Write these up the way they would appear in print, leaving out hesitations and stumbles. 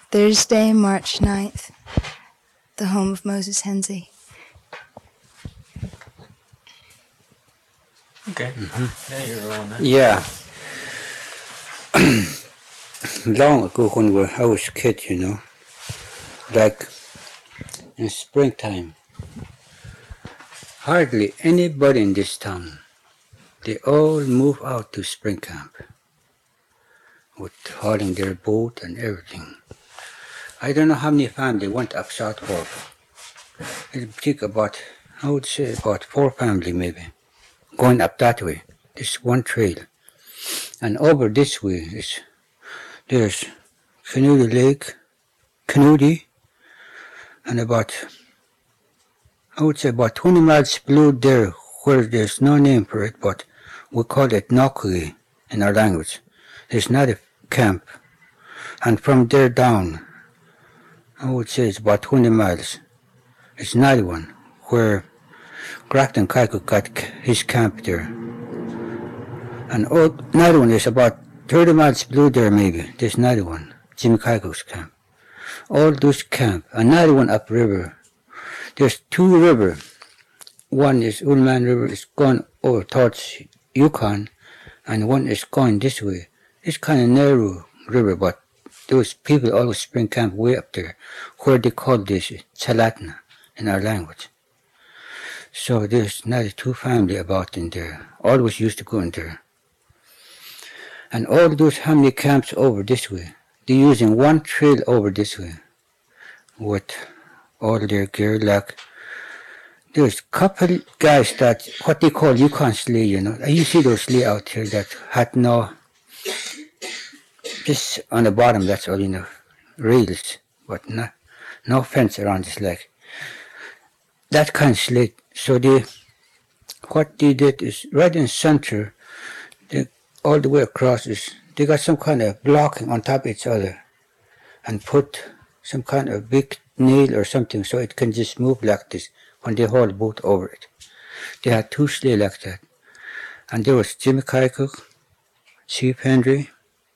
Thursday, March 9th, the home of Moses Henze. Okay. Yeah, you're rolling that. Yeah. Long ago when I was a kid, like in springtime, hardly anybody in this town, they all move out to spring camp with hauling their boat and everything. I don't know how many families went up South Fork. It took about, I would say about 4 families maybe, going up that way. This one trail. And over this way there's Canudi Lake, Canudi, and about, I would say about 20 miles below there where there's no name for it, but we call it Nokui in our language. There's not a camp. And from there down, I would say it's about 20 miles. It's another one where Grafton Kaiku got his camp there. And another one is about 30 miles below there maybe. There's another one, Jimmy Kaiku's camp. All those camp. Another one upriver. There's 2 rivers. One is Ullman River, is going over towards Yukon, and one is going this way. It's kind of narrow river, but those people always spring camp way up there, where they call this Chalatna in our language. So there's another 2 families about in there. Always used to go in there. And all those family camps over this way, they're using one trail over this way with all their gear. Like there's a couple guys that, what they call Yukon sleigh, You see those sleigh out here that had no, just on the bottom, that's all, rails, but no fence around this, like that kind of sleigh. So what they did is right in the center, all the way across they got some kind of blocking on top of each other and put some kind of big nail or something so it can just move like this when they haul the boat over it. They had 2 sleigh like that. And there was Jimmy Kaikuk, Chief Henry,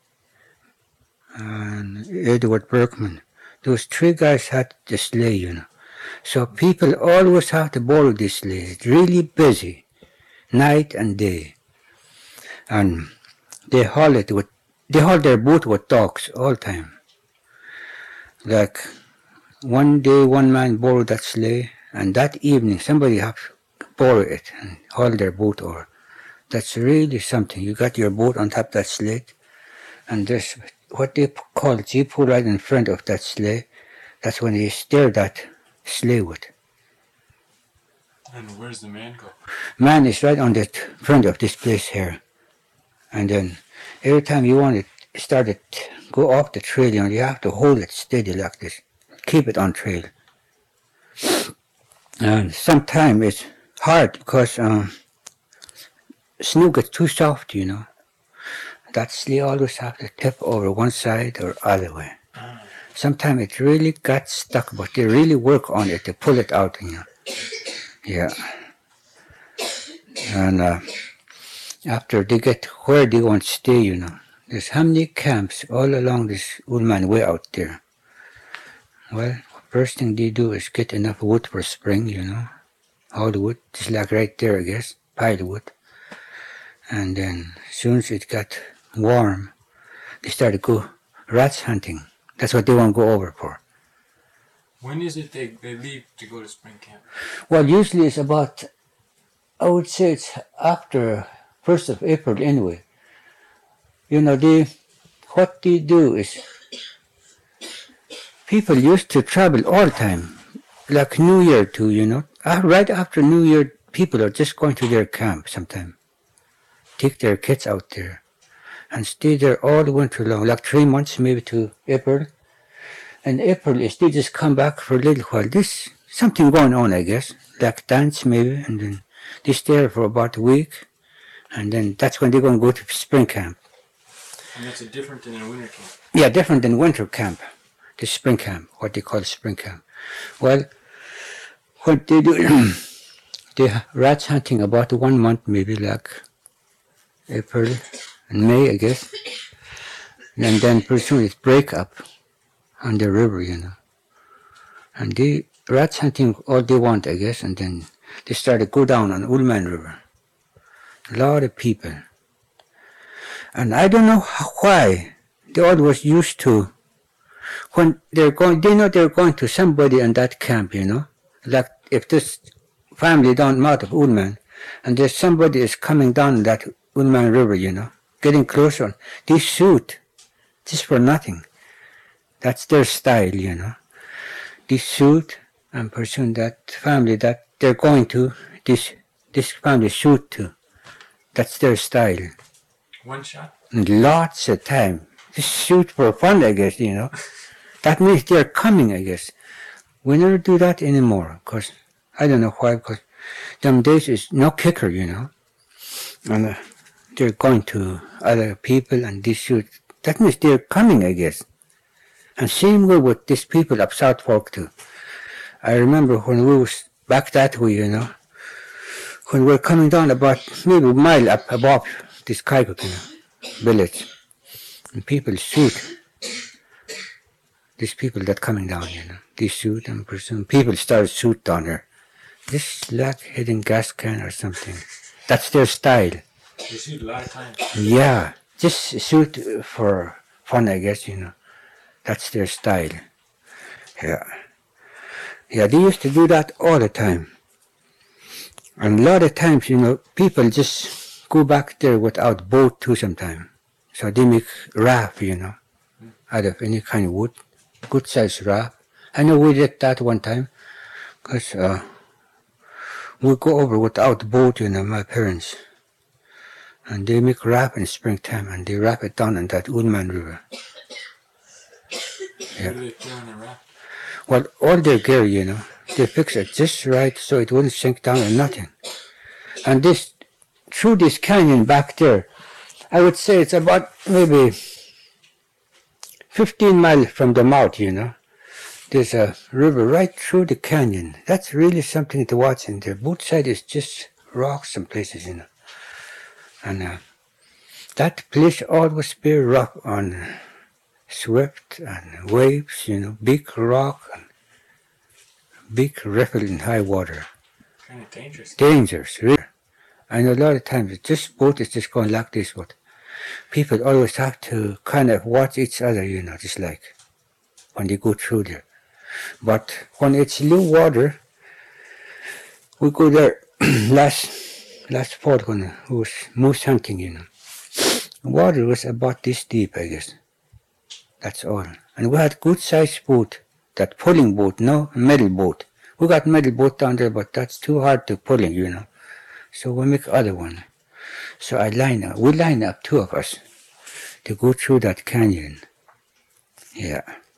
and Edward Berkman. Those 3 guys had the sleigh, So people always have to borrow this sleigh. It's really busy, night and day. And they haul their boat with dogs all the time. Like one day one man borrowed that sleigh, and that evening somebody have to borrow it and haul their boat over. That's really something. You got your boat on top of that sleigh, and there's what they call jeep right in front of that sleigh. That's when they steer that sleigh with. And where's the man go? Man is right on the front of this place here. And then every time you want to start it, go off the trail, you have to hold it steady like this. Keep it on trail. And sometimes it's hard because snow gets too soft, That sleigh always have to tip over one side or other way. Sometimes it really got stuck, but they really work on it to pull it out, Yeah. And after they get where they want to stay, there's how many camps all along this Ullman way out there. Well, first thing they do is get enough wood for spring, all the wood, just like right there, I guess, pile of wood. And then as soon as it got warm, they started to go rats hunting. That's what they want to go over for. When is it they leave to go to spring camp? Well, usually it's about, I would say it's after 1st of April anyway. What they do is, people used to travel all the time, like New Year too, Right after New Year, people are just going to their camp sometime. Take their kids out there and stay there all the winter long, like 3 months maybe to April. And April is they just come back for a little while. There's something going on, I guess, like dance maybe, and then they stay there for about a week, and then that's when they're going to go to spring camp. And that's different than a winter camp? Yeah, different than winter camp. The spring camp, what they call spring camp. Well, what they do, they're rats hunting about 1 month maybe, like April and May, I guess. And then pretty soon it's break up. on the river, And they rats hunting all they want, I guess, and then they started to go down on Ullman River. A lot of people. And I don't know why they always used to, when they're going, they know they're going to somebody in that camp, Like if this family down out of Ullman, and there's somebody is coming down that Ullman River, getting closer, they shoot just for nothing. That's their style, They shoot and pursue that family that they're going to, this family shoot to. That's their style. One shot? And lots of time. Just shoot for fun, I guess, That means they're coming, I guess. We never do that anymore, because I don't know why, because them days is no kicker, And they're going to other people and they shoot. That means they're coming, I guess. And same way with these people up South Fork too. I remember when we was back that way, when we were coming down about maybe a mile up above this Kaiguk, village, and people shoot. These people that coming down, they shoot and pursue. People start shoot down there. Just like hitting gas can or something. That's their style. They shoot a lot of times. Yeah, just shoot for fun, I guess, That's their style. Yeah. Yeah, they used to do that all the time. And a lot of times, people just go back there without boat too sometimes. So they make raft, out of any kind of wood. Good size raft. I know we did that one time. Because we go over without boat, my parents. And they make raft in springtime and they wrap it down in that Ullman River. Yeah. What do they put on the raft? Well, all their gear, they fix it just right so it wouldn't sink down or nothing. And through this canyon back there, I would say it's about maybe 15 miles from the mouth, There's a river right through the canyon. That's really something to watch in there. Both sides is just rocks and places, And that place always be rough on swift and waves, big rock and big ripple in high water. Kind of dangerous. Dangerous, really. I know a lot of times this boat is just going like this, but people always have to kind of watch each other, just like when they go through there. But when it's low water, we go there last fall when it was moose hunting, Water was about this deep, I guess. That's all. And we had good sized boat, that pulling boat, no metal boat. We got metal boat down there, but that's too hard to pulling, So we make other one. So we line up two of us to go through that canyon. Yeah.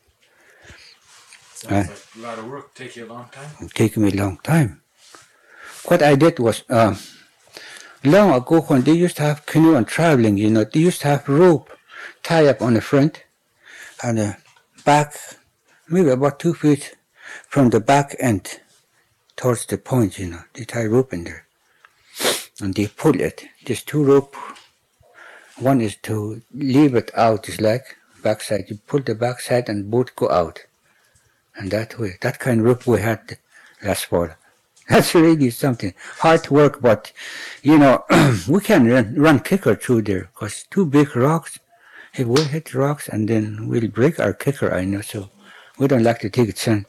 Sounds like a lot of work. Take you a long time? It took me a long time. What I did was, long ago when they used to have canoe and traveling, they used to have rope tie up on the front and the back, maybe about 2 feet from the back end towards the point, they tie rope in there. And they pull it. There's two rope. One is to leave it out, it's like backside. You pull the backside and both go out. And that way, that kind of rope we had last fall. That's really something. Hard work, but, we can run kicker through there, because two big rocks, if we hit rocks and then we'll break our kicker, I know, so we don't like to take it, son.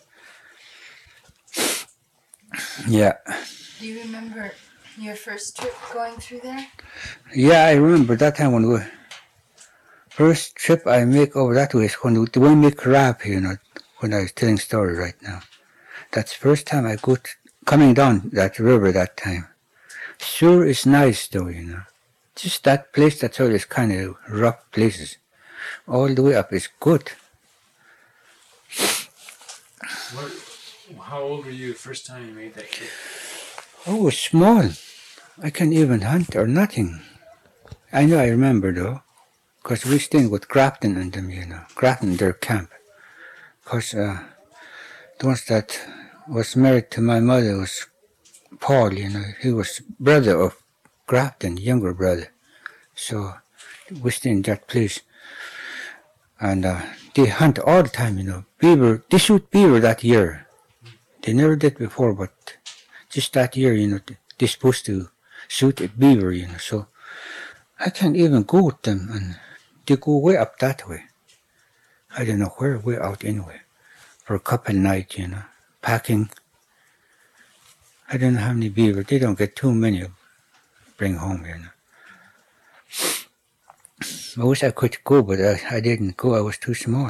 Yeah. Do you remember your first trip going through there? Yeah, I remember that time when first trip I make over that way is when we make raft, when I was telling story right now. That's first time I go coming down that river that time. Sure is nice though, Just that place, that's always kind of rough places. All the way up is good. How old were you the first time you made that trip? I was small. I can't even hunt or nothing. I know I remember though, because we stayed with Grafton and them, Grafton, their camp. Because the ones that was married to my mother was Paul, he was brother of Grafton, younger brother. So we stayed in that place. And they hunt all the time, you know. Beaver, they shoot beaver that year. They never did before, but just that year, you know, they're supposed to shoot a beaver, you know. So I can't even go with them, and they go way up that way. I don't know where, way out anyway, for a couple nights, you know, packing. I don't know how many beaver. They don't get too many to bring home, you know. I wish I could go, but I didn't go. I was too small.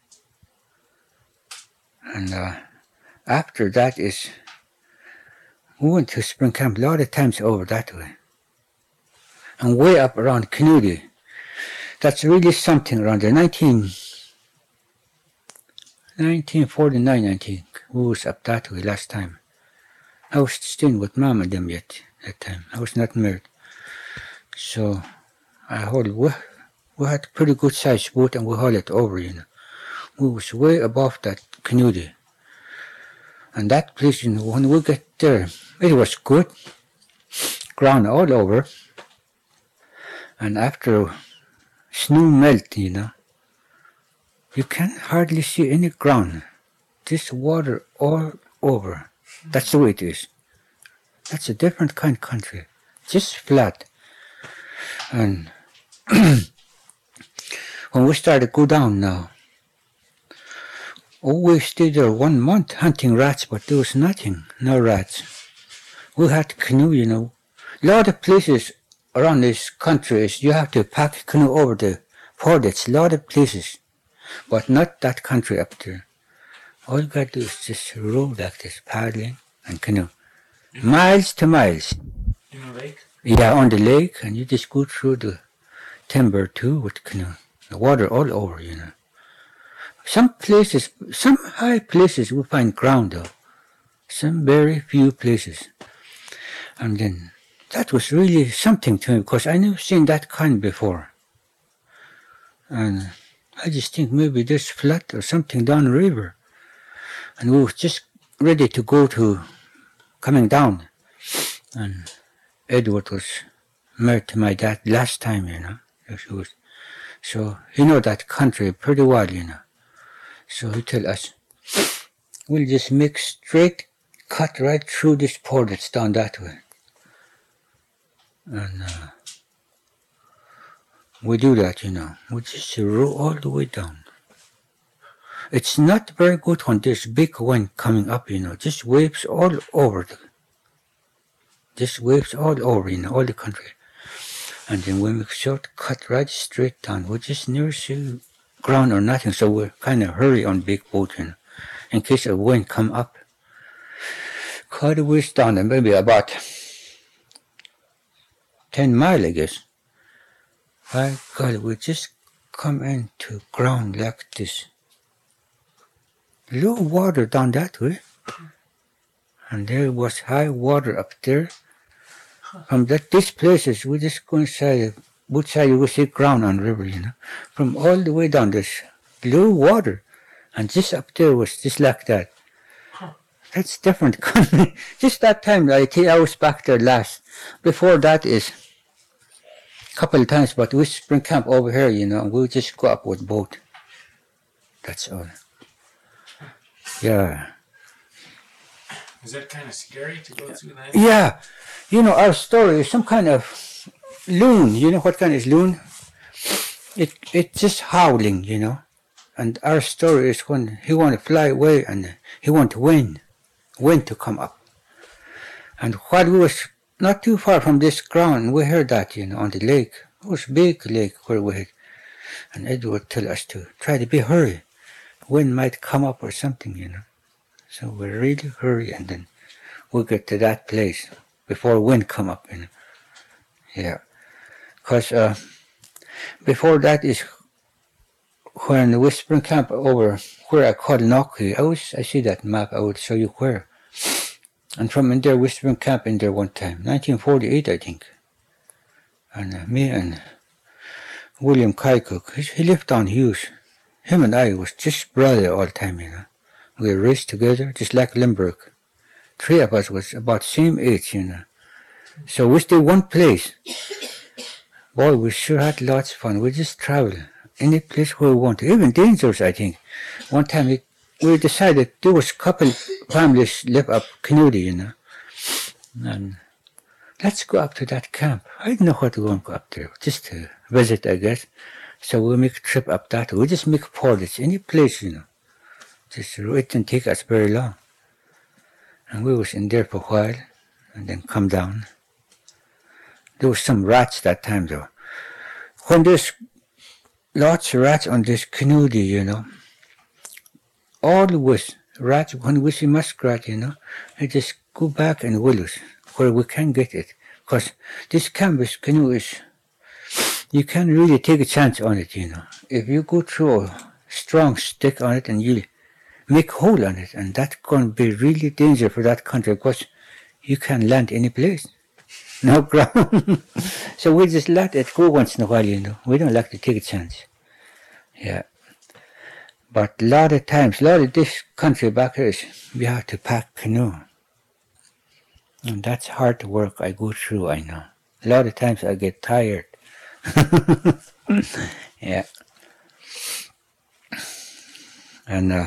And after that is, we went to spring camp a lot of times over that way. And way up around Canudi. That's really something around there. 1949, I think. We was up that way last time. I was staying with Mom and them yet that time. I was not married. So we had a pretty good sized boat and we hauled it over, you know. We was way above that Canudi. And that place, you know, when we get there, it was good. Ground all over. And after snow melt, you know, you can hardly see any ground. Just water all over. That's the way it is. That's a different kind of country. Just flat. And when we started to go down now, we stayed there 1 month hunting rats, but there was nothing, no rats. We had canoe, you know. A lot of places around this country is you have to pack canoe over the portage. A lot of places, but not that country up there. All you got to do is just row like this, paddling and canoe. Miles to miles. In a lake? Yeah, on the lake, and you just go through the timber too with canoe. The water all over, you know. Some places, some high places we find ground though. Some very few places. And then that was really something to me because I never seen that kind before. And I just think maybe there's flood or something down the river. And we were just ready to go to coming down. And Edward was married to my dad last time, you know. So he know that country pretty well, you know. So he tell us, we'll just make straight cut right through this portage down that way. And we do that, you know. We just row all the way down. It's not very good when there's big wind coming up, you know. Just waves all over. Just waves all over, you know, all the country. And then we make short cut right straight down. We just never see ground or nothing, so we're kind of hurry on big boat, you know, in case a wind come up. Quite a ways down, and maybe about 10 miles, I guess. My God, we just come into ground like this. Low water down that way. And there was high water up there. From these places, we just go inside, both sides you will see ground on the river, you know. From all the way down, there's low water. And just up there was just like that. That's different. Just that time, I think I was back there last. Before that is a couple of times, but we spring camp over here, you know, and we'll just go up with boat. That's all. Yeah. Is that kind of scary to go through that? Yeah. You know, our story is some kind of loon. You know what kind is loon? It's just howling, you know. And our story is when he want to fly away and he want to wind to come up. And while we was not too far from this ground, we heard that, you know, on the lake. It was a big lake where we had. And Edward tell us to try to be hurry. Wind might come up or something, you know. So we really hurry, and then we'll get to that place before wind come up, you know. Yeah. Because before that is when we spring camp over where I call Noki. I see that map, I would show you where. And from in there, we spring camp in there one time, 1948, I think. And me and William Kycook, he lived down Hughes. Him and I was just brother all the time, you know. We raced together, just like Limburg. 3 of us was about same age, you know. So we stayed one place. Boy, we sure had lots of fun. We just traveled any place where we want. Even dangerous, I think. One time we decided there was a couple families live up Canudi, you know. And let's go up to that camp. I didn't know what to go and go up there. Just to visit, I guess. So we make a trip up that. We just make a portage, any place, you know. Just it didn't take us very long. And we was in there for a while and then come down. There was some rats that time though. When there's lots of rats on this Canudi, you know, always rats, when we see muskrat, you know, they just go back and will us where we can't get it. Because this canvas canoe is, you can't really take a chance on it, you know. If you go through a strong stick on it and you make a hole on it, and that's going to be really dangerous for that country because you can't land any place. No ground. So we just let it go once in a while, you know. We don't like to take a chance. Yeah. But a lot of times, a lot of this country back here is we have to pack canoe. And that's hard work I go through, I know. A lot of times I get tired. Yeah. And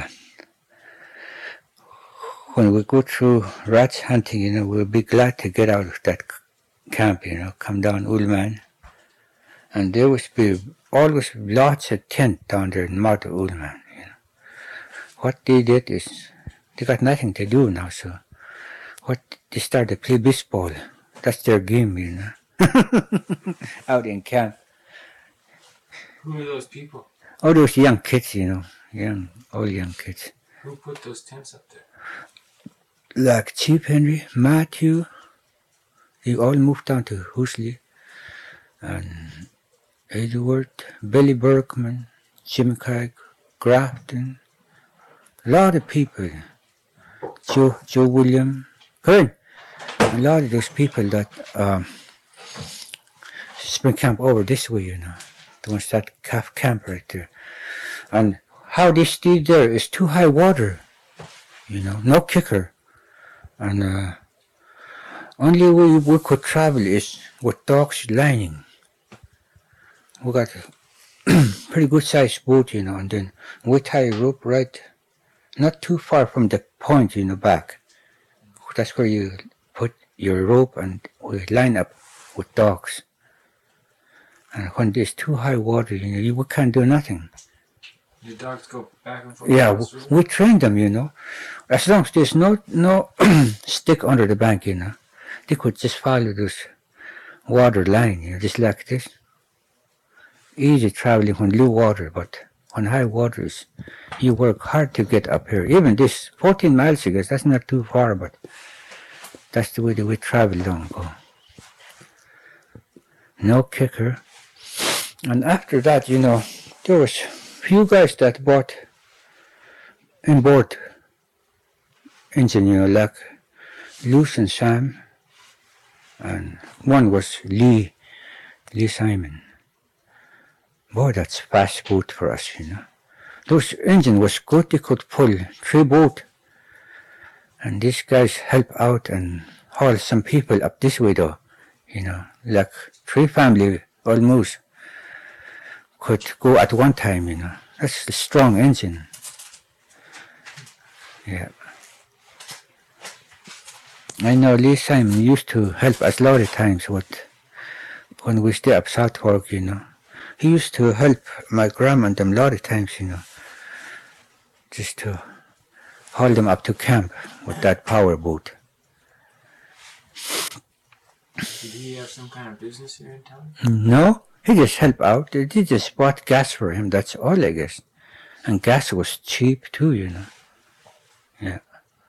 when we go through rats hunting, you know, we'll be glad to get out of that camp, you know, come down Ulman. And there was always lots of tent down there in Mount Ulman, you know. What they did is, they got nothing to do now, so they started to play baseball. That's their game, you know, out in camp. Who are those people? All those young kids, you know, all young kids. Who put those tents up there? Like Chief Henry, Matthew, they all moved down to Husley, and Edward, Billy Berkman, Jim Craig, Grafton, a lot of people, Joe William, a lot of those people that spring camp over this way, you know, the ones that have camp right there. And how they stay there is too high water, you know, no kicker. And only way we could travel is with dogs lining. We got a pretty good sized boat, you know, and then we tie a rope right, not too far from the point, you know, back. That's where you put your rope and we line up with dogs. And when there's too high water, you know, we can't do nothing. Your dogs go back and forth? Yeah, we train them, you know. As long as there's no stick under the bank, you know, they could just follow this water line, you know, just like this. Easy traveling when low water, but when high water is, you work hard to get up here. Even this 14 miles, I guess, that's not too far, but that's the way that we traveled long ago. No kicker. And after that, you know, there was few guys that bought inboard engine, you know, like Luce and Sam, and one was Lee Simon. Boy, that's fast boat for us, you know. Those engine was good, they could pull 3 boats. And these guys help out and haul some people up this way though, you know, like 3 family almost could go at one time, you know. That's a strong engine. Yeah. I know Lee Simon used to help us a lot of times when we stay up South Fork, you know. He used to help my grandma and them a lot of times, you know, just to haul them up to camp with that power boat. Did he have some kind of business here in town? No, he just helped out. They just bought gas for him, that's all, I guess. And gas was cheap too, you know. Yeah.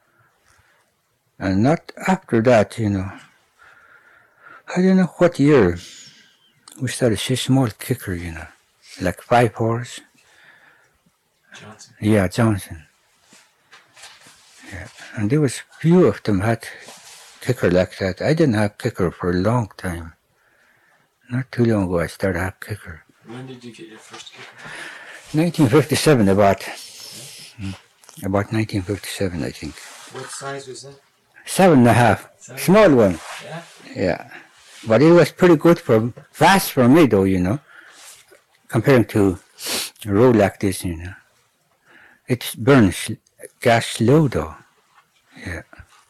And not after that, you know. I don't know what year we started a small kicker, you know, like 5 horse. Johnson. Yeah, Johnson. Yeah, and there was few of them had kicker like that. I didn't have kicker for a long time. Not too long ago I started have kicker. When did you get your first kicker? 1957 about 1957 I think. What size was that? 7.5, small one. Yeah? Yeah, but it was pretty good fast for me though, you know, comparing to A road like this, you know. It burns gas slow though. Yeah.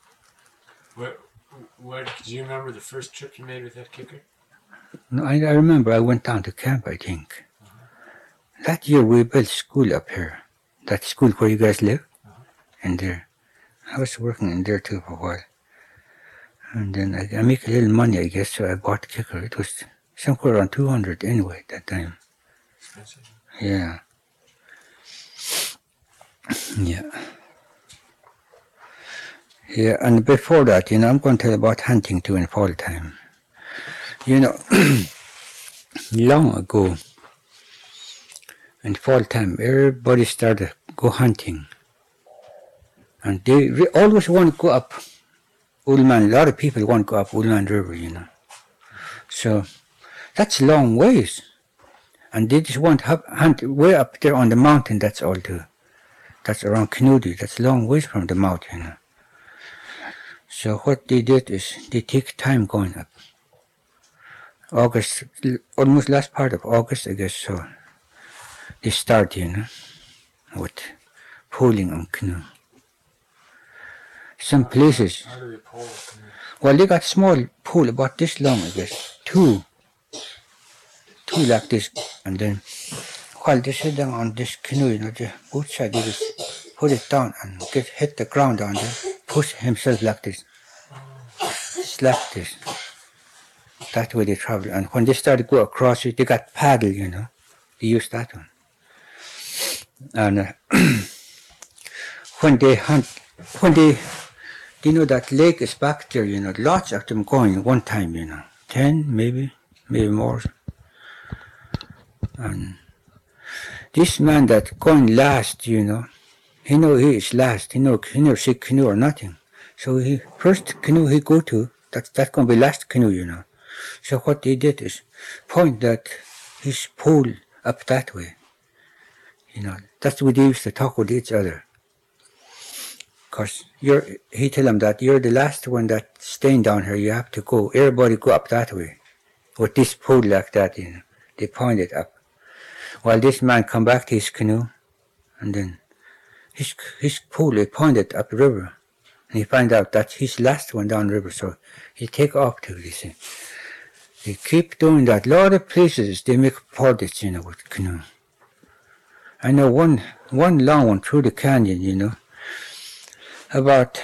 What do you remember the first trip you made with that kicker? No, I remember I went down to camp, I think. That year we built school up here. That school where you guys live. In there. I was working in there too for a while. And then I make a little money, I guess, so I bought a kicker. It was somewhere around 200 anyway at that time. Expensive. Yeah. Yeah. Yeah, and before that, you know, I'm going to tell you about hunting too in fall time. You know, long ago, in fall time, everybody started go hunting. And they always want to go up Ullman. A lot of people want to go up Ullman River, you know. So that's long ways. And they just want to hunt way up there on the mountain, that's all too. That's around Knudi. That's long ways from the mountain, you know. So what they did is they take time going up. August, almost last part of August, I guess, so they start, you know, with pulling on canoe. Some places, How do they pull a canoe? well, they got small pole about this long, I guess, two like this, and then while they sit down on this canoe, you know, the both sides, they just put it down and hit the ground down there, push himself like this, slap this. That's where they travel. And when they started to go across it, they got paddle, you know. They used that one. And when they hunt, they know that lake is back there, you know, lots of them going one time, you know, 10 maybe more. And this man that going last, you know, he know he is last. He never see canoe or nothing. So he first canoe he go to, that's going to be last canoe, you know. So what they did is point that his pole up that way. You know, that's what they used to talk with each other. Because he tell him that you're the last one that's staying down here, you have to go. Everybody go up that way. With this pole like that, you know. They point it up. While this man come back to his canoe, and then his pole, he pointed up the river. And he find out that he's last one down the river, so he take off to this thing. They keep doing that. A lot of places they make portage, you know, with canoe. I know one long one through the canyon, you know. About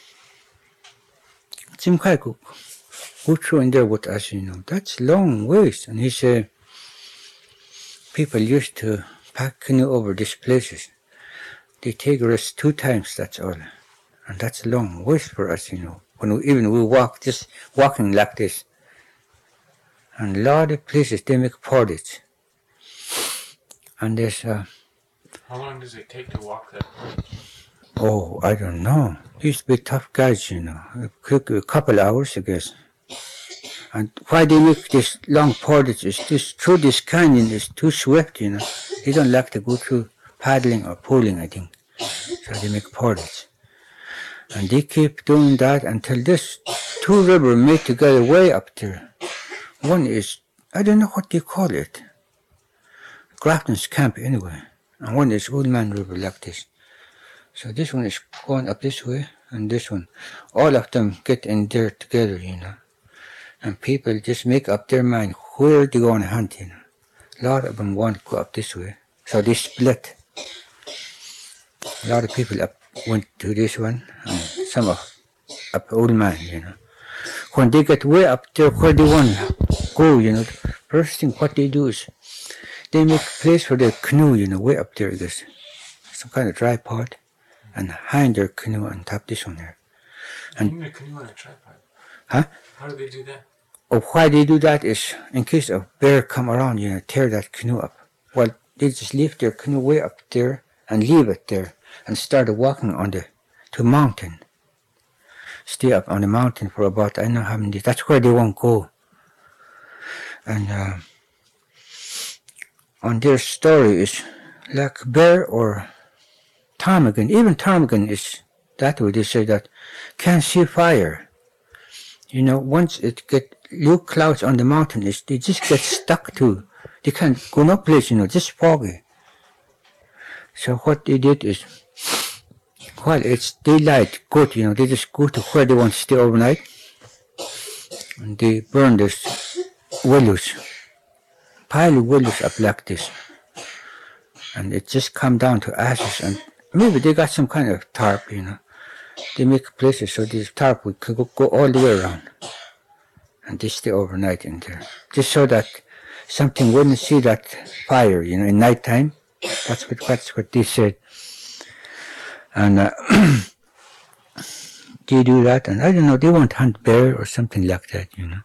Simkai go through in there with us, you know. That's long ways. And he said people used to pack canoe over these places. They take rest 2 times, that's all. And that's a long ways for us, you know. When we walk, just walking like this. And a lot of places they make portage. And there's How long does it take to walk that way? oh, I don't know. These big tough guys, you know. A couple hours, I guess. And why they make this long portage is this through this canyon is too swift, you know. They don't like to go through paddling or pulling, I think. So they make portage. And they keep doing that until this 2 rivers meet together way up there. One is, I don't know what they call it. Grafton's Camp anyway. And one is Ullman River like this. So this one is going up this way, and this one. All of them get in there together, you know. And people just make up their mind where they're going to hunt, you know. A lot of them want to go up this way. So they split. A lot of people went to this one, and some up Ullman, you know. When they get way up there where they want to go, you know, first thing what they do is they make a place for their canoe, you know, way up there, there's some kind of tripod, and hang their canoe on top this one there. And Hang the canoe on a tripod? Huh? How do they do that? Or why they do that is in case a bear come around, you know, tear that canoe up. Well, they just leave their canoe way up there and leave it there and start walking on to mountain. Stay up on the mountain for about, I don't know how many days. That's where they won't go. And on their story is like bear or ptarmigan. Even ptarmigan is that way. They say that can't see fire. You know, once it get low clouds on the mountain, they just get stuck to They can't go no place, just foggy. So what they did is, while it's daylight, good, they just go to where they want to stay overnight. And they burn this willows, pile of willows up like this. And it just come down to ashes. And maybe they got some kind of tarp, They make places so this tarp would go all the way around. And they stay overnight in there. Just so that something wouldn't see that fire, in nighttime. That's what they said. And they do that, and I don't know, they won't hunt bear or something like that,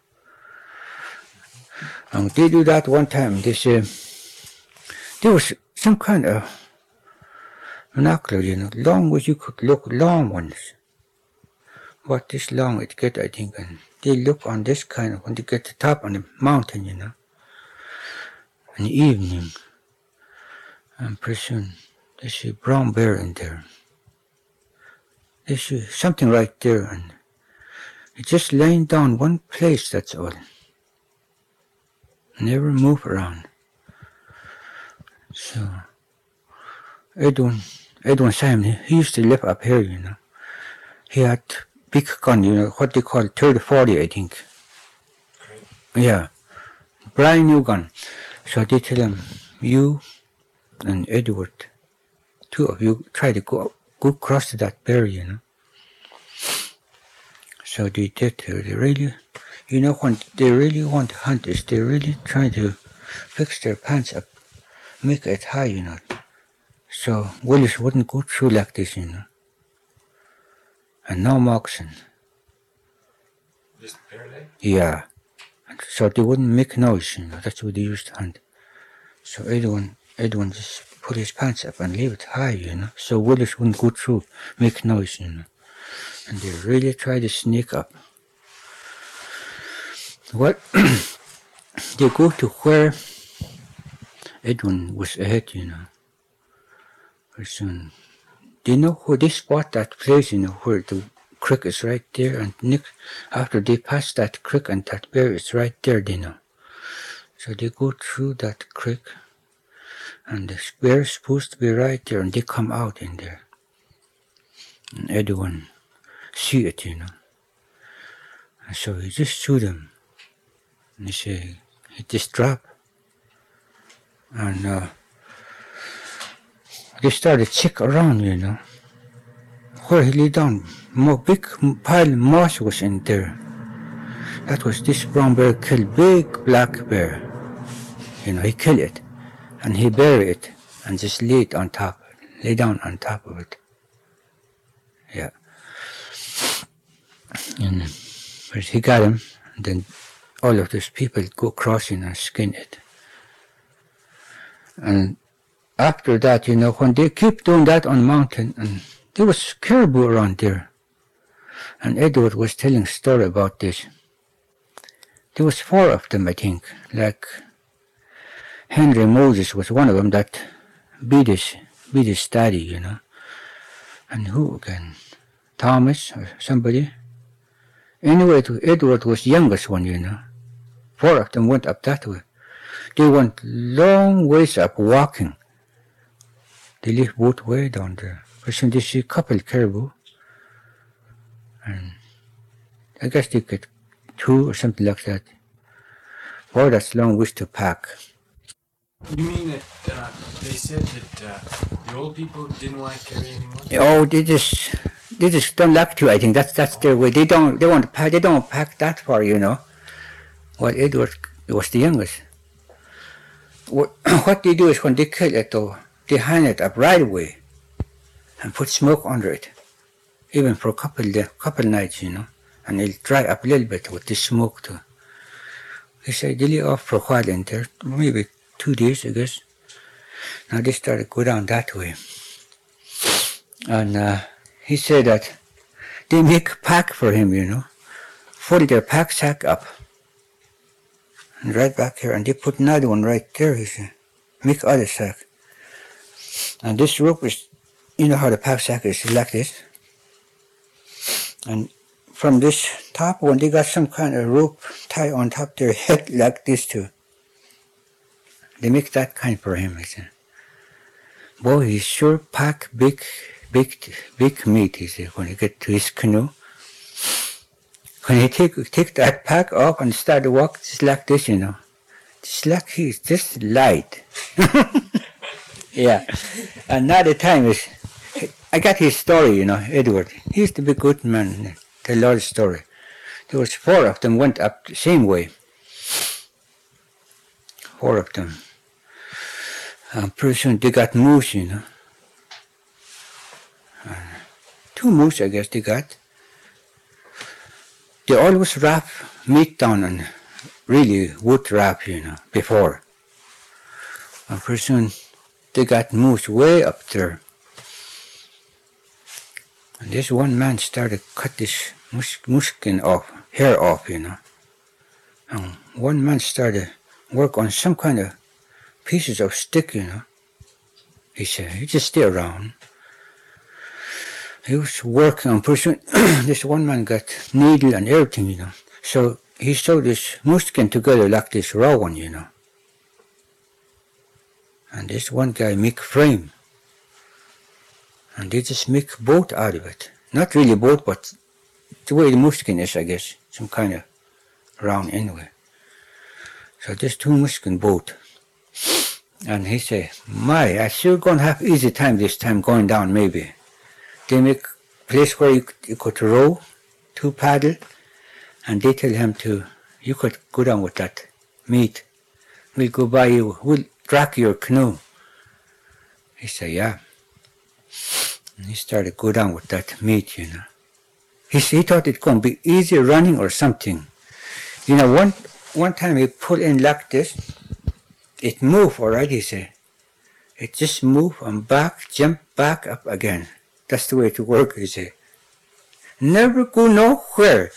They do that one time. They say there was some kind of binocular, long as you could look, long ones. But this long it get, I think, and they look on this kind of, when they get to the top on the mountain, in the evening, and pretty soon they see brown bear in there. They see something right there, and it's just laying down one place, that's all. Never move around. So, Edwin Simon, he used to live up here, He had big gun, what they call 30-40, I think. Yeah, brand new gun. So they tell him, you and Edward, two of you, try to go across to that bear, So they did. They really, when they really want to hunt is they really try to fix their pants up, make it high, So willows wouldn't go through like this, And no moccasin. Just bear leg? Yeah. So they wouldn't make noise, That's what they used to hunt. So Edwin just put his pants up and leave it high, So willows wouldn't go through, make noise, And they really try to sneak up. Well, they go to where Edwin was ahead, Very soon. They know where they spot that place, where the creek is right there, and after they pass that creek and that bear is right there, they know. So they go through that creek, and the bear is supposed to be right there, and they come out in there. And Edwin see it, And so he just shoot him. And he just drop. And they started check around, Where he lay down, more big pile of moss was in there. That was this brown bear killed big black bear. He killed it. And he buried it and just lay down on top of it. Yeah. And first he got him, and then all of those people go crossing and skin it. And after that, when they keep doing that on the mountain, and there was caribou around there. And Edward was telling a story about this. There was 4 of them, I think, like Henry Moses was one of them that beat his daddy, And who again? Thomas or somebody? Anyway, Edward was the youngest one, 4 of them went up that way. They went long ways up walking. They live both way down there. Person they see a couple caribou. And I guess they get 2 or something like that. Boy, that's long ways to pack. You mean that they said that the old people didn't want to carry anymore? Oh, they just don't like to. I think that's their way. They don't pack that far, Well, Edward was the youngest. What they do is when they kill it, though, they hang it up right away and put smoke under it, even for a couple nights, and it'll dry up a little bit with the smoke too. They say they lay off for a while in there, maybe 2 days, I guess. Now they started to go down that way. And he said that they make a pack for him, fold their pack sack up. And right back here, and they put another one right there, he said. Make other sack. And this rope is, how the pack sack is like this. And from this top one, they got some kind of rope tied on top their head like this too. They make that kind for him, he said. Boy, he sure pack big meat, he said, when he get to his canoe. When he take that pack off and start to walk, just like this, just like he's just light. Yeah. Another time is, I got his story, Edward. He used to be a good man, tell a lot of story. There was 4 of them went up the same way. 4 of them. Pretty soon they got moose, 2 moose, I guess they got. They always wrap meat down and really wood wrap, before. And pretty soon they got moose way up there. And this one man started to cut this muskin off, hair off, And one man started work on some kind of pieces of stick, He said, he just stay around. He was working on person. This one man got needle and everything, So he sewed this muskin together like this raw one, And this one guy make frame. And they just make boat out of it. Not really boat, but the way the muskin is, I guess. Some kind of round anyway. So this 2 muskin boat. And he said, I sure gonna have easy time this time going down maybe. They make place where you could row, 2 paddle, and they tell him you could go down with that meat. We'll go by you, we'll drag your canoe. He said, yeah. And he started to go down with that meat, He thought it gonna be easy running or something. One time he pulled in like this, it moved already, he said. It just moved and back, jump back up again. That's the way to work, he said. Never go nowhere.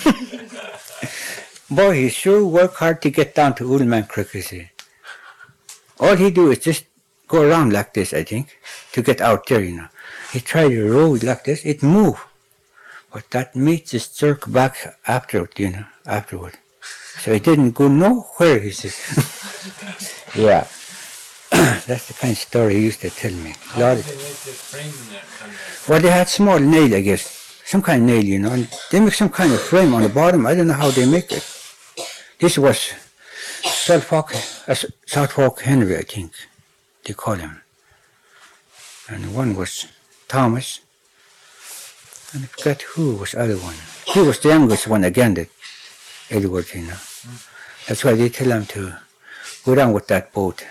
Boy, he sure worked hard to get down to Oldman Creek, he said. All he do is just go around like this, I think, to get out there, He tried to row like this, it moved. But that meat just jerked back afterward. So it didn't go nowhere, he said. Yeah. That's the kind of story he used to tell me. How did they make the frame in that kind of? Well, they had small nail, I guess. Some kind of nail, and they make some kind of frame on the bottom. I don't know how they make it. This was South Fork Henry, I think they call him. And one was Thomas. And I forgot who was the other one. He was the youngest one again, that Edward, That's why they tell him to go down with that boat.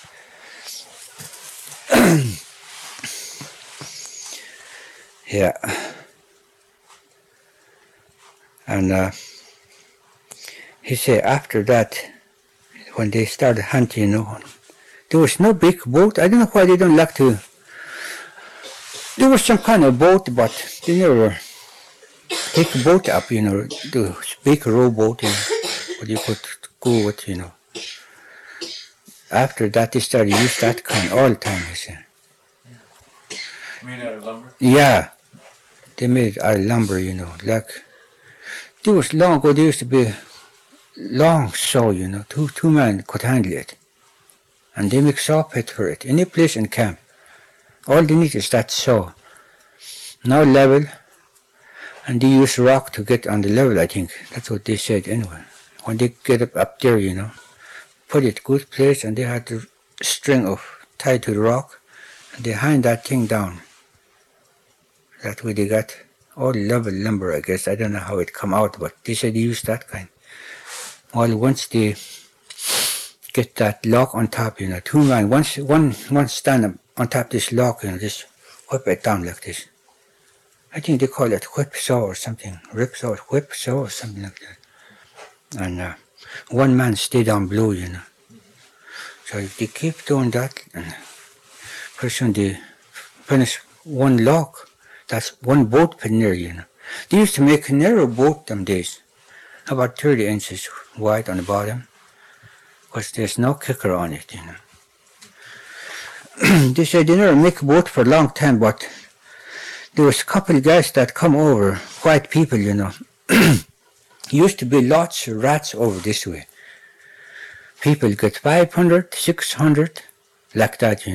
Yeah. And he said after that, when they started hunting, there was no big boat. I don't know why they don't like to. There was some kind of boat, but they never take a boat up, the big rowboat, what you could go with, After that, they started to use that kind all the time, he said. Made out of lumber? Yeah. They made it out of lumber, like, there was long ago, there used to be long saw, two men could handle it. And they make saw pit for it, any place in camp. All they need is that saw. Now level, and they use rock to get on the level, I think. That's what they said anyway. When they get up there, put it good place, and they had the string tied to the rock, and they hang that thing down. That way they got all level lumber, I guess. I don't know how it come out, but they said they use that kind. Well, once they get that log on top, 2 men, one stand up on top of this log, just whip it down like this. I think they call it whip saw or something, whip saw or something like that. And one man stay down below, So if they keep doing that, and pretty soon they finish one log, that's one boat per near, They used to make a narrow boat them days, about 30 inches wide on the bottom, because there's no kicker on it, They said they never make a boat for a long time, but there was a couple of guys that come over, white people, Used to be lots of rats over this way. people get 500, 600, like that,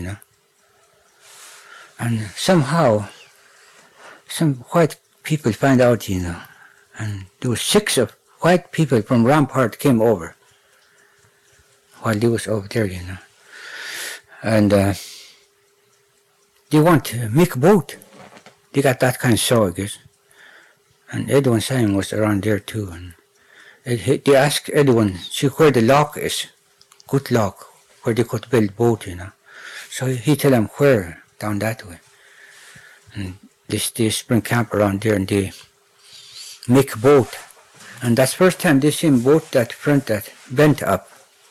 And somehow, some white people find out, and there were 6 of white people from Rampart came over while they was over there, And they want to make a boat. They got that kind of saw, I guess. And Edwin Simon was around there too. And they asked Edwin, see where the lock is, good lock, where they could build boat, So he tell them where, down that way. And they spring camp around there and they make a boat. And that's the first time they see a boat that front that bent up.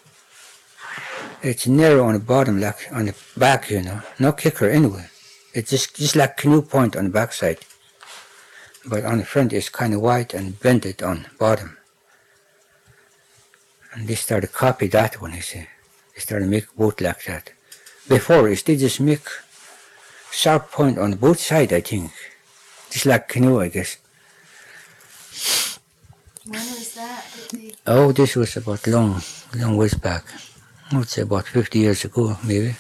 It's narrow on the bottom, like on the back, no kicker anyway. It's just like canoe point on the backside. But on the front it's kind of wide and bended on the bottom. And they started to copy that one, you see. They started to make a boat like that. Before they just make sharp point on both sides, I think. Just like canoe, I guess. When was that? Oh, this was about long ways back. I would say about 50 years ago, maybe.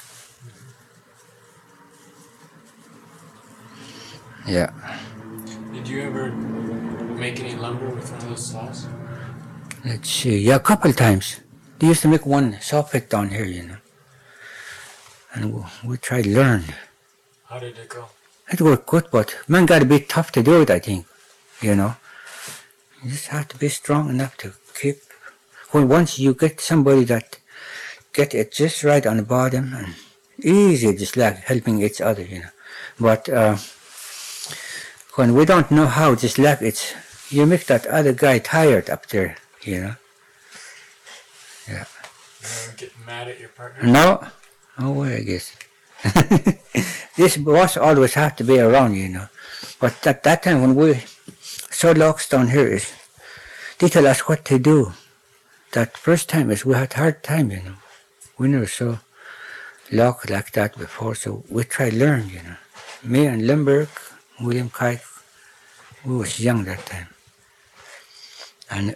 Yeah. Did you ever make any lumber with one of those saws? Let's see. Yeah, a couple times. They used to make one saw pit down here, And we tried to learn. How did it go? It worked good, but man got to be tough to do it, I think. You just have to be strong enough to keep. Once you get somebody that get it just right on the bottom and easy, just like helping each other, But when we don't know how, just like you make that other guy tired up there, Yeah. You ever get mad at your partner? No. No way, I guess. This boss always have to be around, But at that time when we saw logs down here, they tell us what to do. That first time we had hard time, We never saw log like that before, so we tried to learn, Me and Limburg, William Kike, we was young that time. And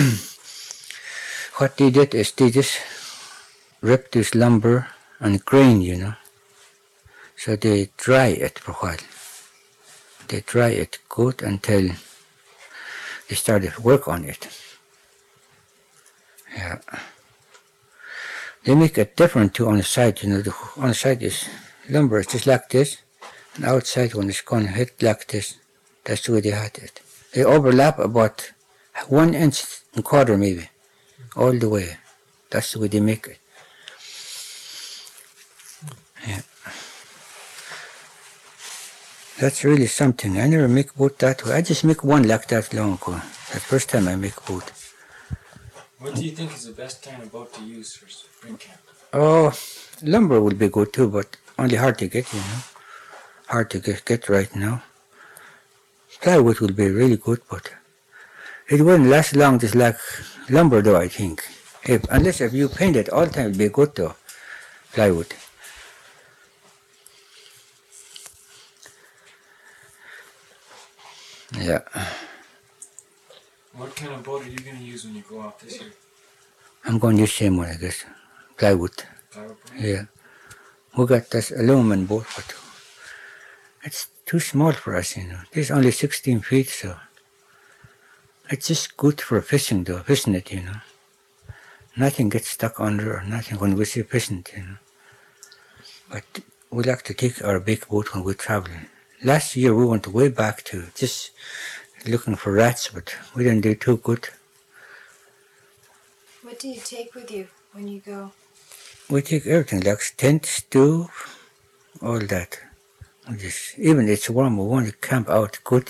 what they did is they just ripped this lumber and grain, So they dry it for a while. They dry it good until they started work on it. Yeah. They make it different too on the side, on the side is lumber, it's just like this. And outside when it's gonna hit like this, that's the way they had it. They overlap about 1 inch and quarter maybe, all the way. That's the way they make it. Yeah. That's really something. I never make boat that way. I just make one like that long ago. That's the first time I make boat. What do you think is the best kind of boat to use for spring camp? Oh, lumber will be good too, but only hard to get, Hard to get right now. Plywood will be really good, but it wouldn't last long just like lumber though, I think. Unless if you paint it all the time, it'll be good though, plywood. Yeah. What kind of boat are you going to use when you go out this year? I'm going to use the same one, I guess. Plywood. Plywood boat? Yeah. We got this aluminum boat, but it's too small for us, This is only 16 feet, so it's just good for fishing though, fishing it, Nothing gets stuck under or nothing when we see fishing it, But we like to take our big boat when we're traveling. Last year we went way back to just looking for rats, but we didn't do too good. What do you take with you when you go? We take everything, like tent, stove, all that. Even it's warm, we want to camp out good,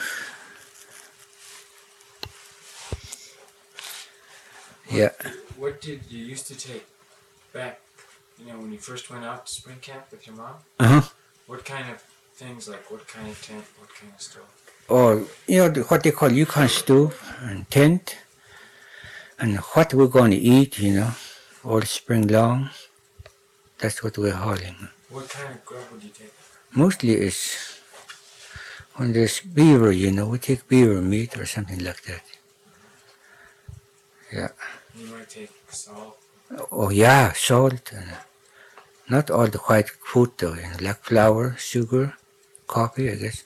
Yeah. What did you used to take back, when you first went out to spring camp with your mom? Uh-huh. What kind of things, like what kind of tent, what kind of stove? Or, what they call Yukon stove and tent, and what we're going to eat, all spring long. That's what we're hauling. What kind of grub would you take? Mostly it's when there's beaver, we take beaver meat or something like that. Yeah. You might take salt, Oh yeah, salt. Not all the white food though, like flour, sugar, coffee, I guess.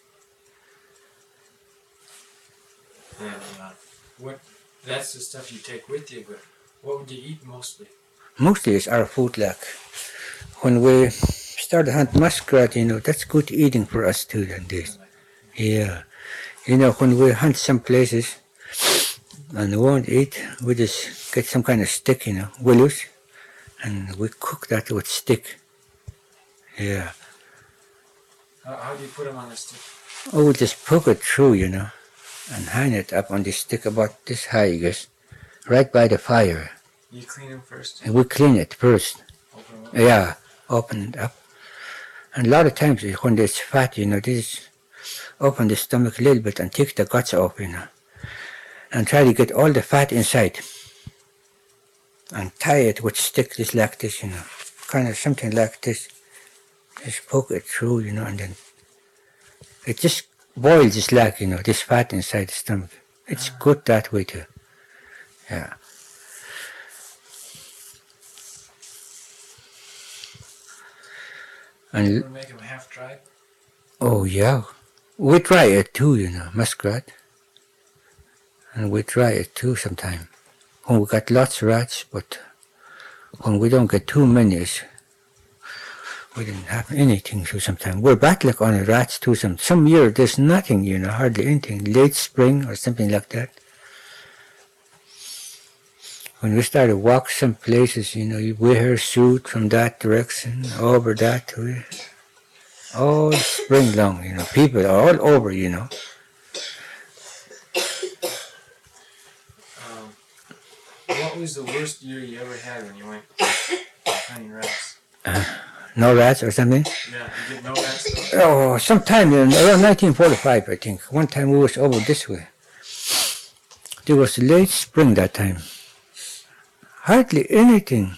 And what? That's the stuff you take with you. But what would you eat mostly? Mostly it's our food, like when we start to hunt muskrat, that's good eating for us too. Than this, yeah. When we hunt some places and we won't eat, we just get some kind of stick, willows, and we cook that with stick. Yeah. How do you put them on a stick? Oh, we just poke it through, and hang it up on the stick about this high, I guess, right by the fire. You clean them first? And we clean it first. Open them up? Yeah, open it up. And a lot of times when there's fat, just open the stomach a little bit and take the guts off, and try to get all the fat inside. And tie it with stick just like this, kind of something like this. Just poke it through, and then it just boils just like, this fat inside the stomach. It's good that way too. Yeah. And You ever make them half dry? oh yeah, we try it too, muskrat. And we try it too sometime. When we got lots of rats, but when we don't get too many, we didn't have anything, so sometimes we're battling on the rats too. Some year there's nothing, hardly anything. Late spring or something like that. When we started walk some places, you wear a suit from that direction, over that way. All spring long, people are all over, What was the worst year you ever had when you went hunting rats? No rats or something? Yeah, you get no rats though? Oh, sometime around 1945, I think. One time we was over this way. There was late spring that time. Hardly anything.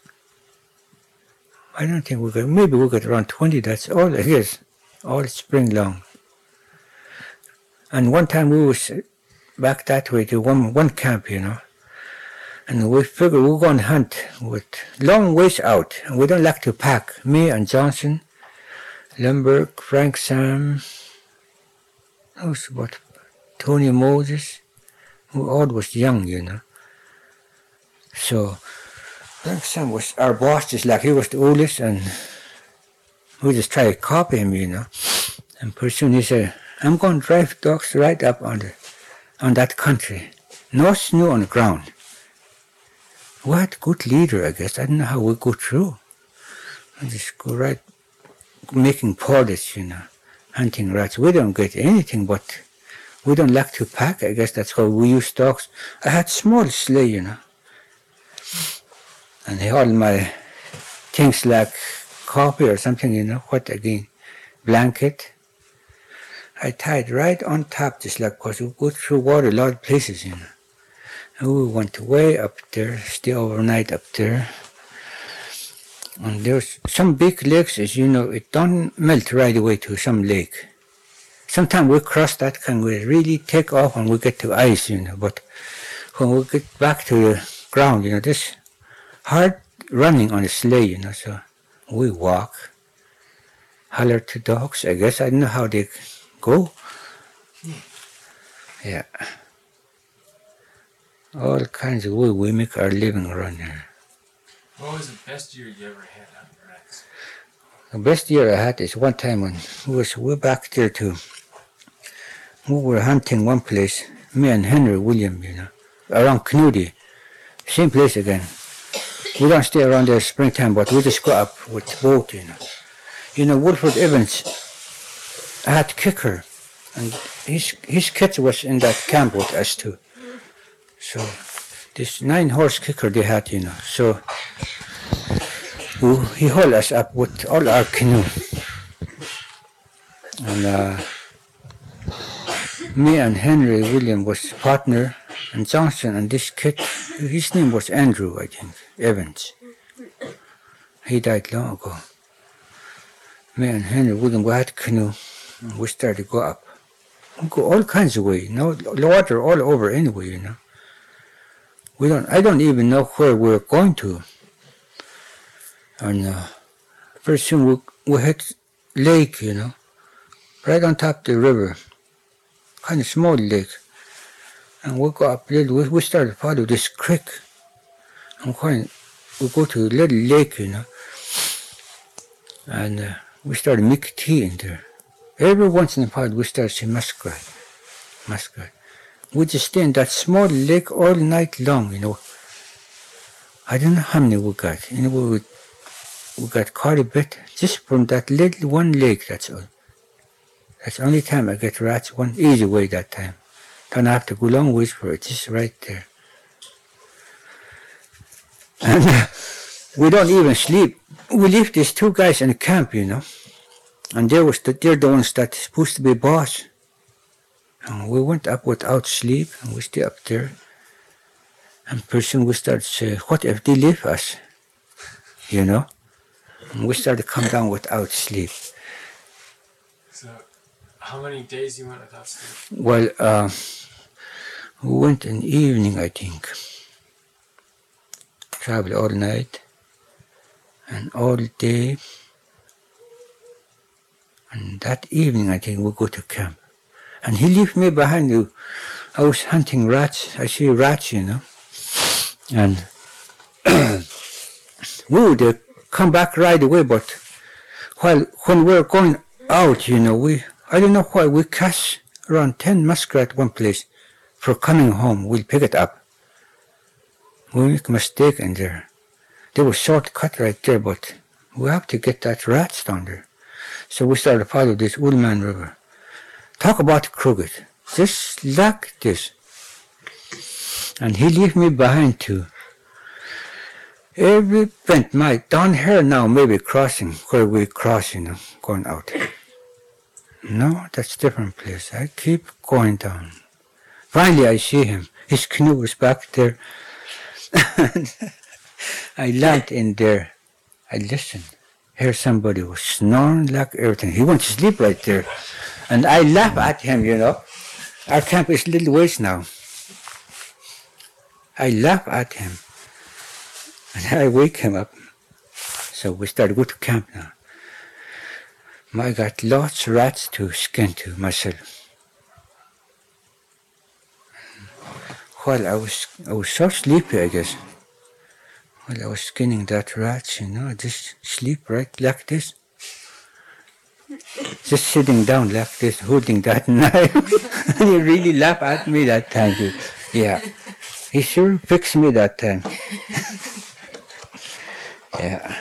I don't think maybe we got around 20, that's all I guess. All spring long. And one time we was back that way to one camp, and we figured we're going to hunt with long ways out. And we don't like to pack. Me and Johnson, Lemberg, Frank Sam, about Tony Moses, who all was young, So Frank Sam was our boss, just like he was the oldest, and we just try to copy him, And pretty soon he said, I'm going to drive dogs right up on that country. No snow on the ground. What good leader, I guess. I don't know how we go through. I just go right, making polish, hunting rats. We don't get anything, but we don't like to pack. I guess that's how we use dogs. I had small sleigh, and all my things like coffee or something, what again, blanket. I tied right on top, just like, because we go through water a lot of places, And we went way up there, stay overnight up there. And there's some big lakes, it don't melt right away to some lake. Sometimes we cross that, can we really take off when we get to ice, But when we get back to the ground, this hard running on a sleigh, So we walk, holler to dogs. I guess I don't know how they go. Yeah. All kinds of way we make our living around here. What was the best year you ever had hunting rats? The best year I had is one time when we back there too. We were hunting one place, me and Henry William, around Knudi. Same place again. We don't stay around there springtime, but we just go up with boat, Wilfred Evans had kicker, and his kids was in that camp with us too. So this 9-horse kicker they had, So he hauled us up with all our canoe. And me and Henry William was partner, and Johnson and this kid, his name was Andrew, I think, Evans. He died long ago. Me and Henry William, we had canoe, and we started to go up. We go all kinds of way, water all over anyway, I don't even know where we're going to. And pretty soon we hit lake, right on top of the river, kind of small lake. And we go up little, we started to follow this creek. And we go to a little lake, and we started making tea in there. Every once in a while we start to see muskrat. We just stay in that small lake all night long, I don't know how many we got. We got quite a bit just from that little one lake, that's all. That's the only time I get rats one easy way that time. Don't have to go long ways for it, just right there. And we don't even sleep. We leave these two guys in the camp, and they're the ones that's supposed to be boss. And we went up without sleep, and we stay up there. And pretty soon we started to say, what if they leave us? And we started to come down without sleep. So, how many days you went without sleep? Well, we went in the evening, I think. Traveled all night and all day. And that evening, I think, we go to camp. And he left me behind. I was hunting rats. I see rats, And we would come back right away, but when we were going out, I don't know why, we catch around 10 muskrat one place. For coming home, we'll pick it up. We make a mistake in there. There was shortcut right there, but we have to get that rats down there. So we started to follow this Ullman River. Talk about crooked. Just like this. And he left me behind too. Every bent down here now, maybe crossing, where we cross, going out. No, that's different place. I keep going down. Finally, I see him. His canoe was back there. I landed in there. I listened. Hear somebody was snoring like everything. He went to sleep right there. And I laugh at him, Our camp is little ways now. I laugh at him. And I wake him up. So we start to go to camp now. I got lots of rats to skin to myself. While I was so sleepy, I guess. While I was skinning that rat, I just sleep right like this. Just sitting down like this, holding that knife. And he really laughed at me that time. Yeah. He sure fixed me that time. Yeah.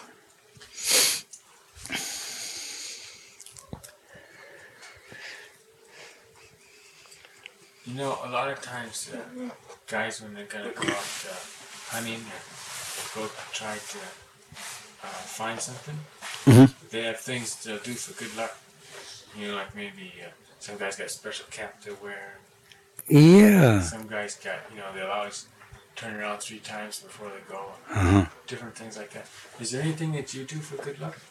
A lot of times, guys, when they're gonna go out hunting or go try to find something, they have things to do for good luck. Like maybe some guys got a special cap to wear. Yeah. Some guys got, they'll always turn around 3 times before they go. Different things like that. Is there anything that you do for good luck?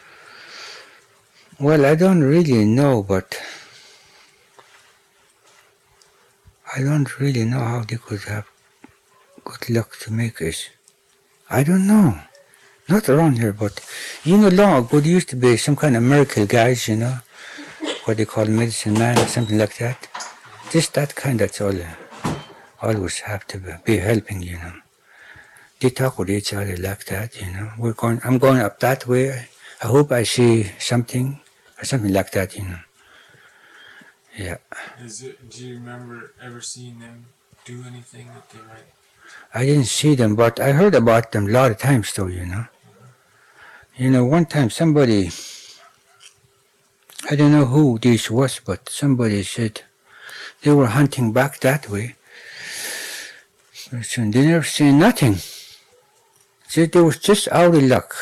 Well, I don't really know, but I don't really know how they could have good luck to make us. I don't know. Not around here, but long ago there used to be some kind of miracle guys, what they call medicine man or something like that. Just that kind, that's all. Always have to be helping, They talk with each other like that, I'm going up that way. I hope I see something or something like that, Yeah. Do you remember ever seeing them do anything that they might? I didn't see them, but I heard about them a lot of times though, One time somebody, I don't know who this was, but somebody said they were hunting back that way. So they never seen nothing. Said they was just out of luck.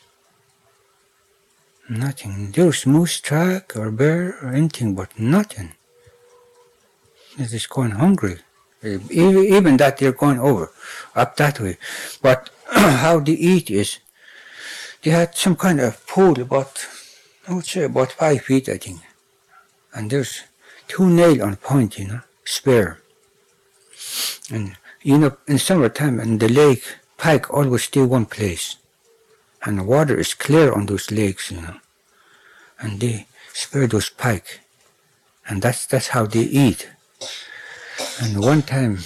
Nothing. There was moose track or bear or anything, but nothing. They're just going hungry. Even that they're going up that way. But how they eat is, they had some kind of pole I would say about 5 feet, I think. And there's 2 nails on point, spare. And in summertime in the lake, pike always stay one place. And the water is clear on those lakes, and they spare those pike. And that's how they eat. And one time,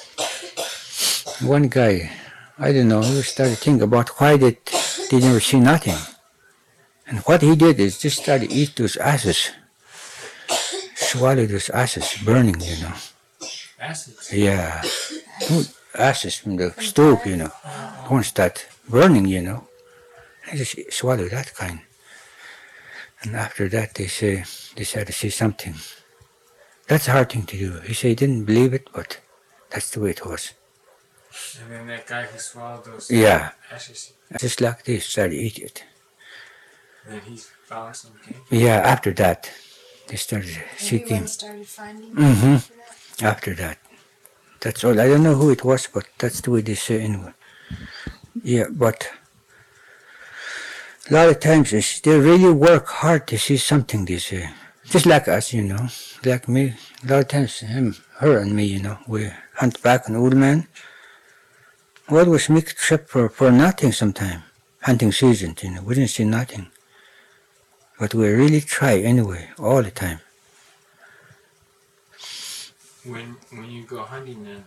one guy, I don't know, he started thinking about why they never see nothing. And what he did is just started to eat those ashes. Swallow those ashes, burning, Acids? Yeah. Ashes from the stove, Once that burning, I just swallow that kind. And after that, they had to say something. That's a hard thing to do. He said he didn't believe it, but that's the way it was. And then that guy who swallowed those ashes, just like they started to eat it. and then he found some cave? Yeah, after that, they started seeking. Everyone started finding After that. That's all. I don't know who it was, but that's the way they say anyway. Yeah, but a lot of times they really work hard to see something, they say. Just like us, like me. A lot of times, her and me, we hunt back an old man. We always make a trip for nothing sometime. Hunting season, we didn't see nothing. But we really try anyway, all the time. When you go hunting, then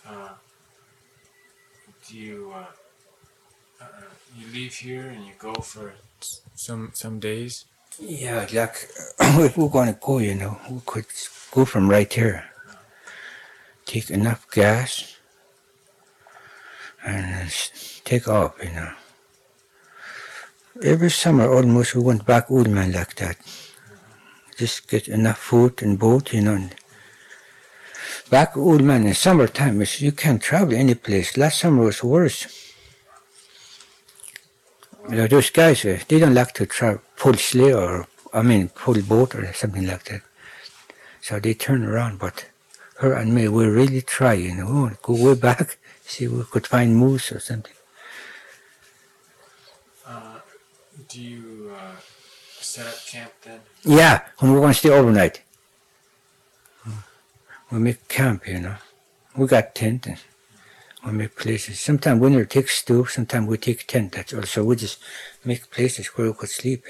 do you you leave here and you go for some days? Yeah, like if we're gonna go, we could go from right here. Take enough gas and take off, Every summer almost we went back old man like that. Just get enough food and boat, and back old man in summertime you can't travel any place. Last summer was worse. Those guys, they don't like to pull sleigh pull boat or something like that. So they turn around, but her and me, we really try, we want to go way back, see if we could find moose or something. Do you set up camp then? Yeah, when we want to stay overnight. We make camp, We got tent and we make places. Sometimes winter take stove, sometimes we take tent. That's also we just make places where we could sleep,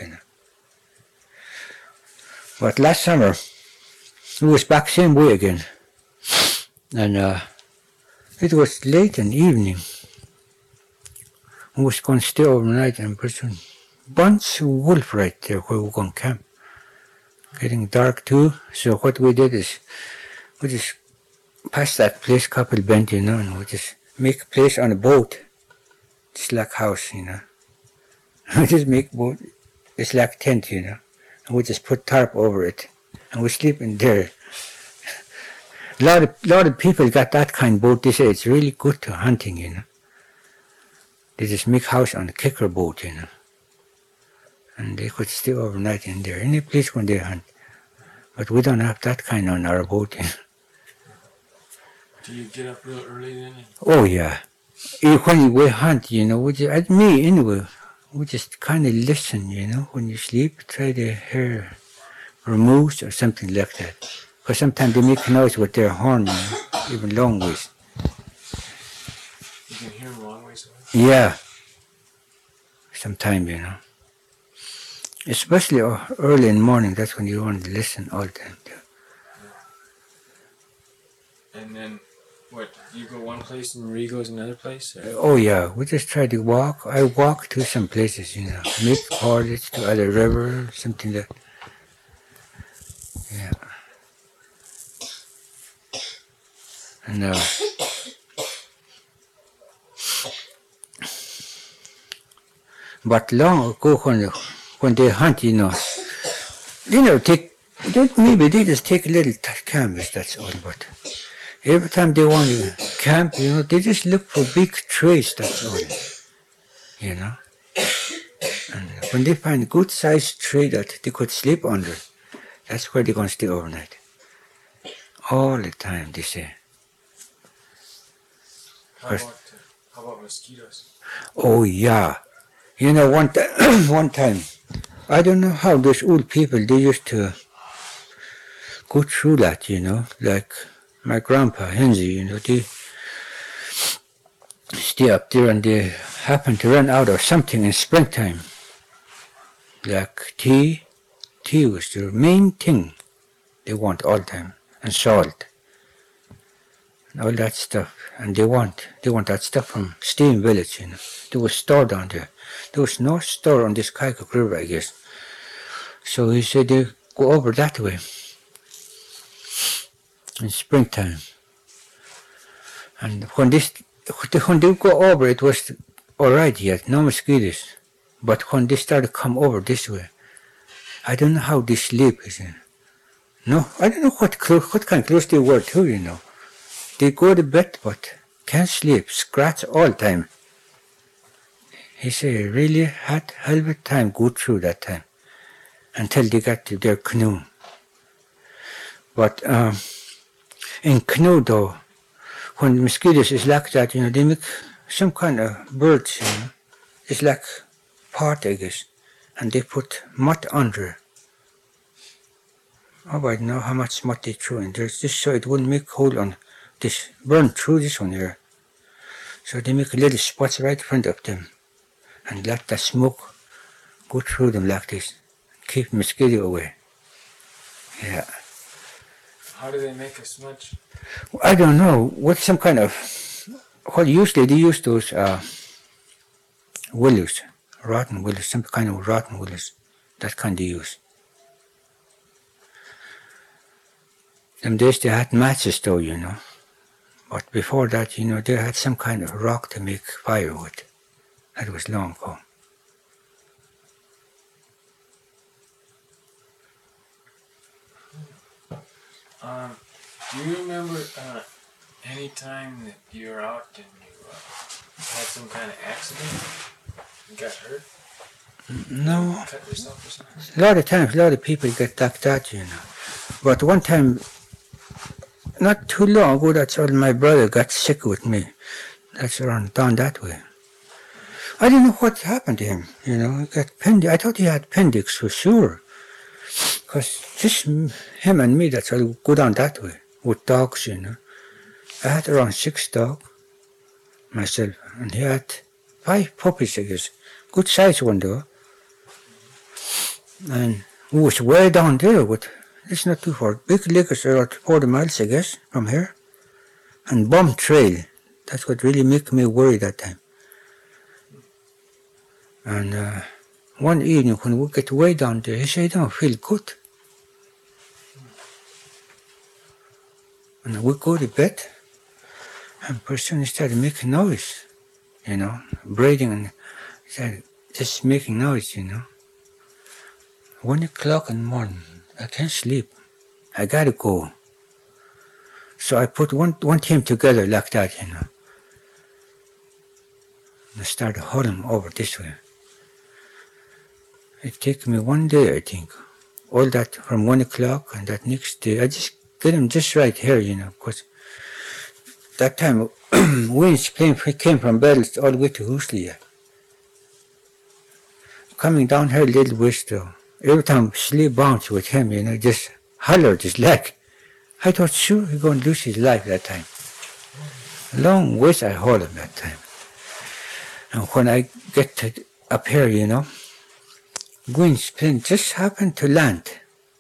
But last summer, we was back same way again. And it was late in the evening. We was going to stay overnight and person bunch of wolf right there where we were going to camp. Getting dark too. So what we did is we just passed that place, couple bend, and we just make a place on a boat. Just like house, We just make boat. It's like tent, And we just put tarp over it. And we sleep in there. A lot of people got that kind of boat. They say it's really good to hunting, They just make house on a kicker boat, And they could stay overnight in there, any place when they hunt. But we don't have that kind on our boat. Do you get up real early then? Oh yeah. When we hunt, me anyway, we just kind of listen, when you sleep, try to hear a moose or something like that. Because sometimes they make noise with their horn, even long ways. You can hear them long ways away? Yeah. Sometimes, Especially early in the morning, that's when you want to listen all the time. And then, you go one place and Marie goes another place? Or? Oh yeah, we just try to walk. I walk to some places, meet portage to other river, something like. Yeah. And but long ago when they hunt, maybe they just take a little canvas, that's all. But every time they want to camp, they just look for big trees, that's all. And when they find a good-sized tree that they could sleep under, that's where they're going to stay overnight. All the time, they say. How about mosquitoes? Oh, yeah. One time, I don't know how those old people, they used to go through that, like my grandpa, Henry, stay up there and they happen to run out of something in springtime. Like tea. Tea was the main thing they want all the time. And salt. And all that stuff. And they want that stuff from Steam Village, you know. There was a store down there. There was no store on this Kaikouk River, I guess. So he said they go over that way in springtime. And when they go over, it was alright yet, no mosquitoes. But when they started to come over this way, I don't know how they sleep, is it? No, I don't know what kind of clothes they wear too, you know. They go to bed, but can't sleep, scratch all the time. He said he really had a hell of a time go through that time until they got to their canoe. But in canoe though, when mosquitoes is like that, you know, they make some kind of birds, you know. It's like pot, I guess, and they put mud under. Oh, I don't know how much mud they threw in there, just so it wouldn't make hole on this, burn through this one here. So they make little spots right in front of them and let the smoke go through them like this, keep mosquito away. Yeah. How do they make a smudge? I don't know, what some kind of, well, usually they use those willows, rotten willows, some kind of rotten willows, that kind they use. Them days they had matches though, you know, but before that, you know, they had some kind of rock to make firewood. That was long ago. Do you remember any time that you were out and you had some kind of accident and got hurt? No. Cut yourself or something? A lot of times, a lot of people get like that, you know. But one time, not too long ago, that's all, my brother got sick with me. That's around down that way. I didn't know what happened to him, you know. He got I thought he had appendix for sure. Because just him and me, that's all, go down that way with dogs, you know. I had around 6 dogs myself, and he had 5 puppies, I guess. Good size one though. And we was way down there with, it's not too far, Big Lickers are about 40 miles, I guess, from here. And Bum Trail, that's what really made me worry that time. And one evening when we get way down there, he said, I don't feel good. And we go to bed, and pretty soon he started making noise, you know, breathing, and he started just making noise, you know. 1 o'clock in the morning, I can't sleep. I gotta go. So I put one team together like that, you know. And I started hauling over this way. It took me 1 day, I think. All that from 1 o'clock, and that next day, I just get him just right here, you know, because that time winds came from Bells all the way to Huslia. Coming down here a little ways though, every time sleep bounced with him, you know, just hollered his leg. I thought, sure, he's going to lose his life that time. Long ways I hauled him that time. And when I get up here, you know, Gwyn's plane just happened to land.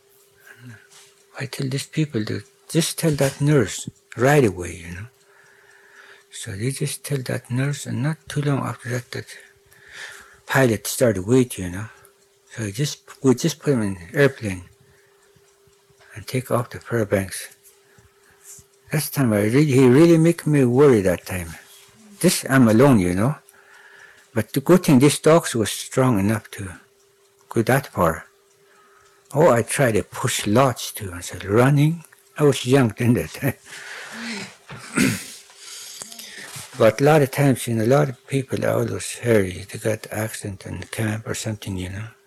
I tell these people to just tell that nurse right away, you know. So they just tell that nurse, and not too long after that, that pilot started waiting, you know. So we just put him in an airplane and take off to Fairbanks. That's the time he really make me worry that time. This, I'm alone, you know. But the good thing, this dog was strong enough to go that far. Oh, I tried to push lots too. I said, running. I was young then that time. But a lot of times, you know, a lot of people are always hairy. They got accident in the camp or something, you know.